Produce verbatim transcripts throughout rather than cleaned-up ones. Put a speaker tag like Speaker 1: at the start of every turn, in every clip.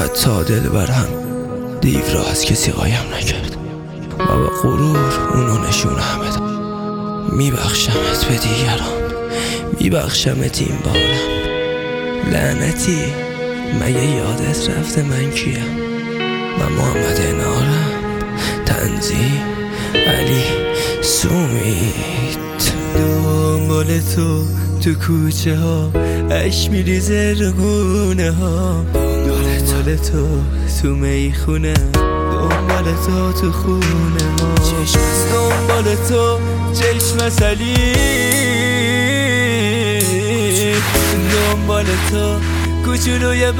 Speaker 1: حتی دلبرم دیو را از کسی قایم نکرد و با غرور اونو نشونه بده. میبخشمت به دیگران، میبخشمت این بارم. لعنتی مگه یادت رفته من کیم؟ من محمد نارم، تنظیم علی سومیت. دنبال تو تو کوچه ها اش میریزه رو گونه ها. دنبال تو تو میخونه، دنبال تو تو خونه ها. دنبال تو چشم سلی، دنبال تو کوچولوی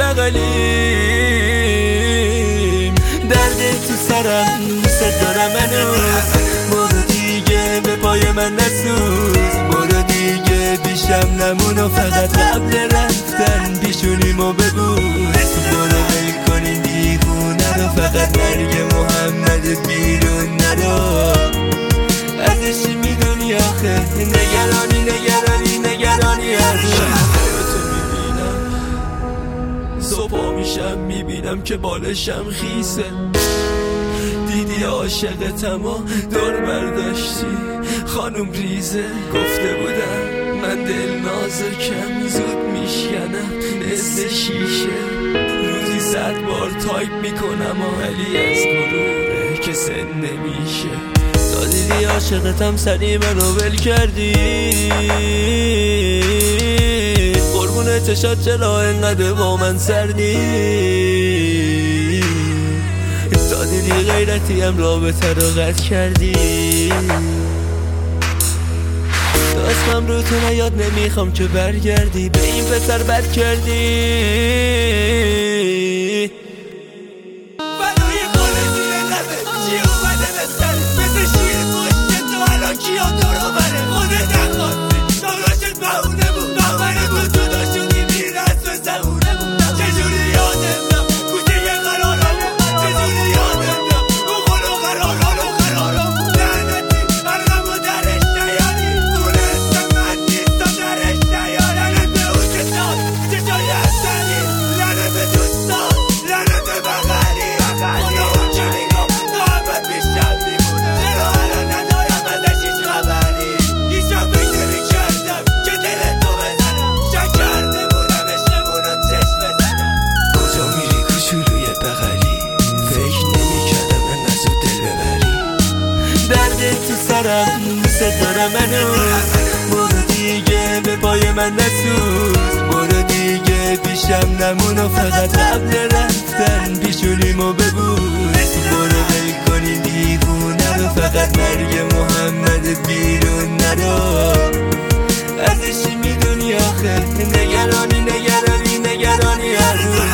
Speaker 1: بغلیم. درد تو سرم دوست دارم هنوز. برو دیگه به پای من نسوز، برو دیگه پیشم نمون و فقط قبل رفتن پیشونیمو ببوس. برو ول کنین دیوونه رو، فقط مرگ محمد بیرون نرو. ازش میدونی آخه نگرانی نگرانی نگرانی هر صبح میشم میبینم که بالشم خیسه. دیدی عاشقتم و دور برداشتی خانوم ریزه. گفته بودم من دل نازکم زود میشکنم مثل شیشه. روزی صد بار تایپ میکنم ولی از غروره که سن نمیشه. تا دیدی عاشقتم سری منو ول کردی. قربون چشات چرا انقدر با من سردی؟ تا دیدی غیرتی هم رابطه رو قطع کردی. تا اسمم رو تو نیاد نمیخوام که برگردی. به این پسر بد کردی. بلای خاله زیر لبه چی اومده به سر مثل شیر پشت تو الان کیا تو رو بره. خودت نخواستی داداشت بهونه بود. باور تو تو داشونی میره از تو زمونه بود. چجوری یادم دم کوچه یه قرارم بود. چجوری یادم دم رو خلو قراران و قرارم بود. لعنتی برقم و درش نیاری. دونستم من نیستم درش نیار. لعنت به اون کسان چشای اصلی، لعنت به دوستان، لعنت به بغلی. خدا اون که میگم محبت بیشتر میمونه. چرا الان ندارم ازش هیچ خبری. هیچم فکر نمی‌کردم که دل تو بزنم. شک کرده بودم عشقمون رو چشم بزنم. کجا میری کوچولوی بغلی؟ فکر نمی‌کردم انقدر زود دل ببری. درد تو سرم دوست دارم هنوز. برو دیگه به پای من نسوز، برو دیگه پیشم نمون و فقط قبل رفتن پیشونیمو ببوس. برو ول کنی دیوونه رو، فقط مرگ محمد بیرون نرو. ازش میدونی آخه نگرانی نگرانی نگرانی هر روز.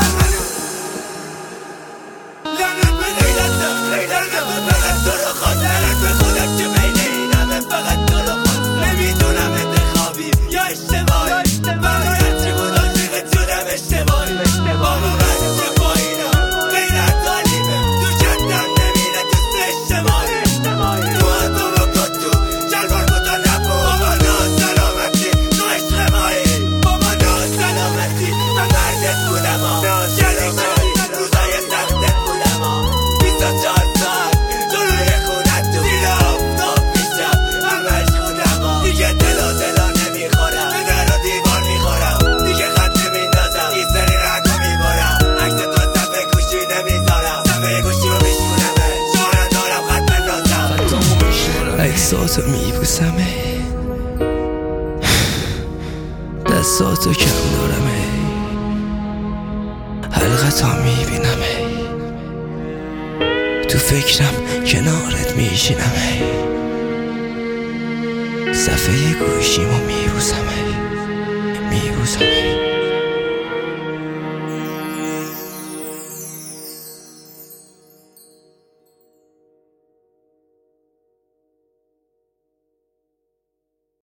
Speaker 1: لعنت به غیرتم، لعنت به فقط تو رو خواست. لعنت به خودم که بین این همه فقط تو رو خواست. نمیدونم انتخابی یا اشتباهی. من هرچی بود عاشقت شدم اشتباهی. بابا من چه پایینم غیرت عالیمه. تو جدم نمیره دوست اجتماعی. تو حتی با کتو شلوار بودا نبو. بابا ناسلامتی تو عشق مایی. بابا ناسلامتی من مردت بودم ها. شریکایی روزای سختت بودم ها. بیست و چهار ساعت جلوی خونت تو زیر آفتاب پیشم من مشغولم ها. دیگه دل و دلا نمیخورم، به در و دیوار میخورم. دیگه خط نمیندازم، این سری رنگو میبارم. عکس تو صفحه گوشی نمیذارم، صفحه گوشی رو میشونمه. شما ندارم خط بندازم، عکساتو میبوسمه. دستاتو کم دارمه، حلقتا میبینمه. تو فکرم کنارت میشینمه. صفحه گوشیمو میبوسمه میبوسمه.